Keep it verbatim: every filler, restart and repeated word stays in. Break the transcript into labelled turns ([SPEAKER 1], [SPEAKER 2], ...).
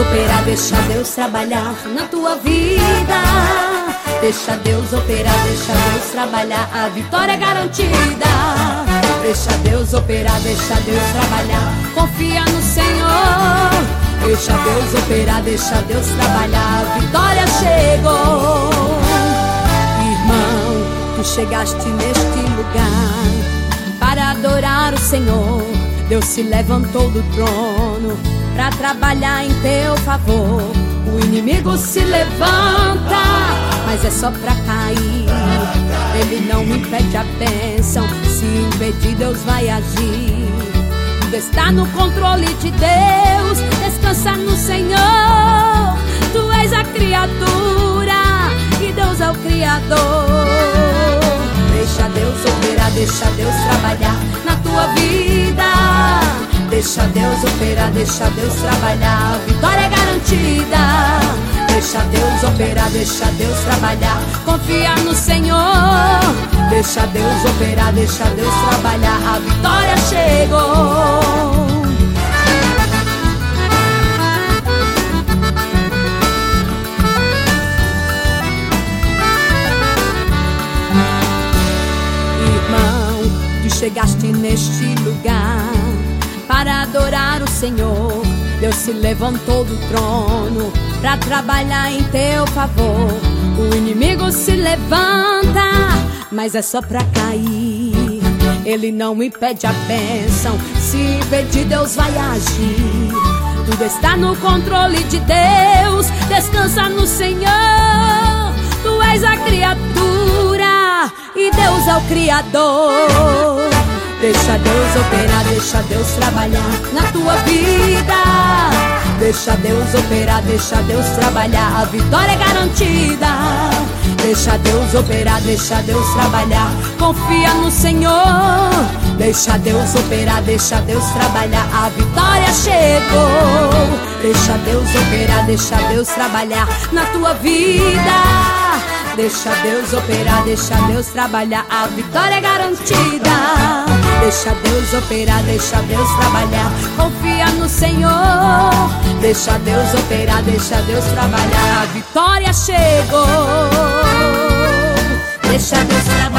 [SPEAKER 1] operar, deixa Deus trabalhar na tua vida. Deixa Deus operar, deixa Deus trabalhar, a vitória é garantida. Deixa Deus operar, deixa Deus trabalhar, confia no Senhor. Deixa Deus operar, deixa Deus trabalhar, a vitória chegou. Irmão, tu chegaste neste lugar para adorar o Senhor. Deus se levantou do trono para trabalhar em teu favor. O inimigo se levanta, mas é só pra cair. Ele não impede a bênção, se impedir Deus vai agir. Tudo está no controle de Deus, descansa no Senhor. Tu és a criatura e Deus é o Criador. Deixa Deus operar, deixa Deus trabalhar na tua vida. Deixa Deus operar, deixa Deus trabalhar, a vitória é garantida. Deixa Deus operar, deixa Deus trabalhar, confia no Senhor. Deixa Deus operar, deixa Deus trabalhar, a vitória chegou. Irmão, tu chegaste neste lugar para adorar o Senhor. Deus se levantou do trono para trabalhar em teu favor. O inimigo se levanta, mas é só pra cair. Ele não impede a bênção, se impedir Deus vai agir. Tudo está no controle de Deus, descansa no Senhor. Tu és a criatura e Deus é o Criador. Deixa Deus operar, deixa Deus trabalhar na tua vida. Deixa Deus operar, deixa Deus trabalhar, a vitória é garantida. Deixa Deus operar, deixa Deus trabalhar, confia no Senhor. Deixa Deus operar, deixa Deus trabalhar, a vitória chegou. Deixa Deus operar, deixa Deus trabalhar na tua vida. Deixa Deus operar, deixa Deus trabalhar, a vitória é garantida. Deixa Deus operar, deixa Deus trabalhar, confia no Senhor. Deixa Deus operar, deixa Deus trabalhar, a vitória chegou. Deixa Deus trabalhar.